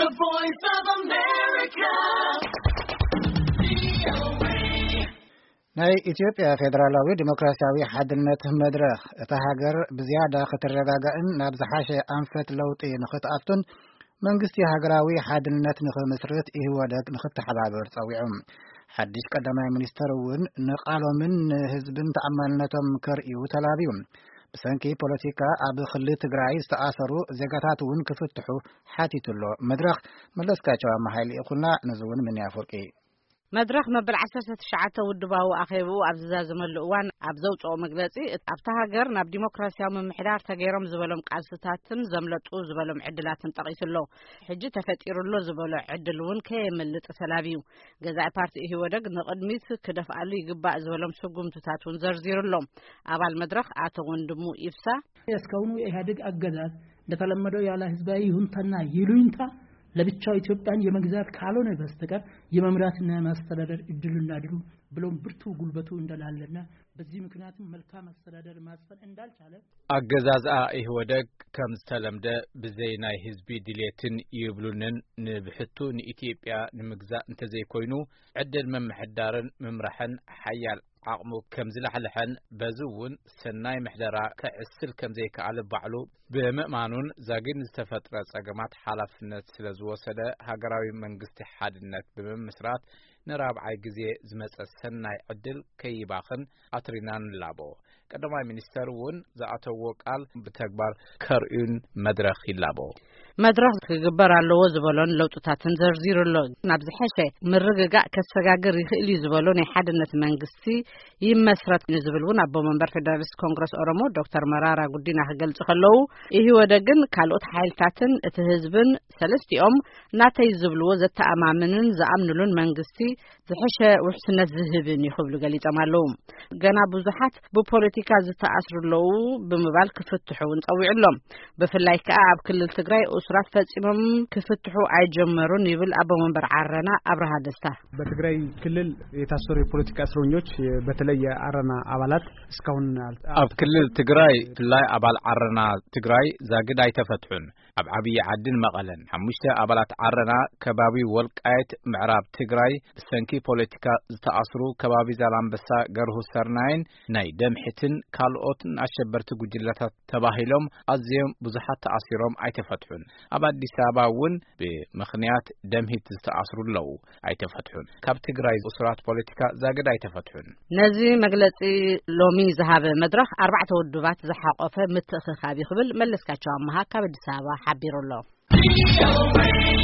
The Voice of America. ናይ ኢትዮጵያ ፌደራላዊ ዲሞክራሲያዊ ሓድነት መድረኽ እታ ሃገር ብዝያዳ ክትረጋጋእን ናብ ዝሓሸ አንፈት ለውጢ ንኽትኣቱን መንግስቲ ሃገራዊ ሓድነት ንኽመስርት ኢህወደግ ንኽተሓባበር ጸዊዑ ሓድሽ ቀዳማይ ሚኒስተር እውን ንቃሎምን ህዝብን ተኣማንነቶም ከርእዩ ተላብዩ ብሰንኪ ፖለቲካ ኣብ ክልል ትግራይ ዝተኣሰሩ ዜጋታት እውን ክፍትሑ ሓቲቱሎ መድረኽ መለስካቸው ማሃይል ይኹና ነዝውን ምን ያፈቂ መድረኽ መበል 19 ውድባዊ ኣኼቡ ኣብ ዝዛዘመሉ እዋን ኣብ ዘውፅኦ መግለጺ ኣብታ ሃገር ናብ ዲሞክራሲያዊ ምምሕዳር ተገይሮም ዝበሎም ቃልስታትን ዘምለጡ ዝበሎም ዕድላትን ጠቒሱሎ ሕጂ ተፈጢሩሎ ዝበሎ ዕድል እውን ከየምልጥ ተላብዩ ገዛኢ ፓርቲ ኢህወደግ ንቅድሚት ክደፍኣሉ ይግባእ ዝበሎም ስጉምትታት እውን ዘርዚሩሎም ኣባል መድረኽ አቶ ወንድሙ ኢፍሳ እስካሁኑ ኢህአዴግ አገዛዝ እንደተለመደው ያለ ህዝባዊ ይሁንታና ይሉኝታ ለብቻው ኢትዮጵያን የመግዛት ካልሆነ በስተቀር የመምራትና ማስተዳደር እድልና ድሉ ብሎም ብርቱ ጉልበቱ እንደላለና በዚህ ምክንያቱም መልካም አስተዳደር ማስፈን እንዳልቻለ አገዛዝአ ኢህወደግ ከምስተለምደ በዘይናይ ህዝቢ ድሌትን ይብሉንን ንብሕቱ ንኢትዮጵያ ንምግዛእ እንተዘይኮይኑ ዕድል መምሕዳርን መምራሕን ሓያል ዓቅሙ ከምዝላሕልሐን በዝውን ሰናይ ምሕደራ ከዕስል ከምዘይከኣል ባዕሉ ብምእማኑን ዛግን ዝተፈጥረ ጸገማት ሓላፍነት ስለዝወሰደ ሃገራዊ መንግስቲ ሓድነት ብምስራት ንራብዓይ ግዜ ዝመጸ ሰናይ ዕድል ከይባኽን አትሪናን ላቦ ቀዳማይ ሚኒስተር እውን ዝኣተዎ ቃል ብተግባር ከርእዩን መድረኽ ይላቦ መድረኽ ክግበር ኣለዎ ዝበሎን ለውጥታትን ዘርዚሩሎ ናብ ዝሐሸ ምርግጋእ ከሰጋግር ይኽእል ዝበሎ ናይ ሓድነት መንግስቲ ይመስረት ዝብሉን ኣቦ መንበር ፌደራሊስት ኮንግረስ ኦሮሞ ዶክተር መራራ ጉዲና ክገልጹ ከለው ኢህወደግን ካልኦት ሓይልታትን እቲ ህዝብን ሰለስቲኦም ናተይ ዝብልዎ ዘተኣማምንን ዝኣምኑሉን መንግስቲ ዝሐሸ ውሕስነት ዝህብን ይኽብሉ ገሊጾም ኣለዉ ገና ብዙሓት ብፖለቲካ ዝተኣስሩለው ብምባል ክፍትሑን ጸዊዑሎም ብፍላይ ከዓ ኣብ ክልል ትግራይ እስራት ፈጺሞም ክፍትሑ አይጀመሩን ይብል አቦ መንበር ዓረና አብርሃ ደስታ በትግራይ ክልል የታሰሩ የፖለቲካ እስረኞች በተለይ የአረና አባላት እስካሁን ኣብ ክልል ትግራይ ፍላይ አባል ዓረና ትግራይ ዛግድ አይተፈትሑን ኣብ ዓብይ ዓድን መቐለን 5 አባላት ዓረና ከባቢ ወልቃይት ምዕራብ ትግራይ ብሰንኪ ፖለቲካ ዝተኣስሩ ከባቢ ዛላምበሳ ገርሁ ሰርናይን ናይ ደምሕትን ካልኦትን አሸበርቲ ጉጅለታት ተባሂሎም ኣዝዮም ብዙሓት ተኣሲሮም አይተፈትሑን ኣብ አዲስ አበባ እውን ብምኽንያት ደምሂት ዝተኣስሩለው አይተፈትሑን ካብ ትግራይ እስራት ፖለቲካ ዛግድ አይተፈትሑን ነዚ መግለጺ ሎሚ ዝሃበ መድረኽ 4 ውድባት ዝሓቆፈ ምትእኽኻብ ይኽብል መለስካቸው ኣማሃ ካብ አዲስ አበባ ሓቢሩሎ